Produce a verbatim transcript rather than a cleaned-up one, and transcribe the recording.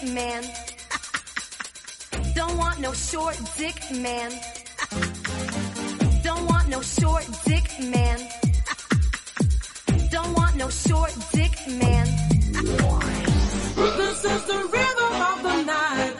man. Don't want no short dick man. Don't want no short dick man. Don't want no short dick man. This is the rhythm of the night.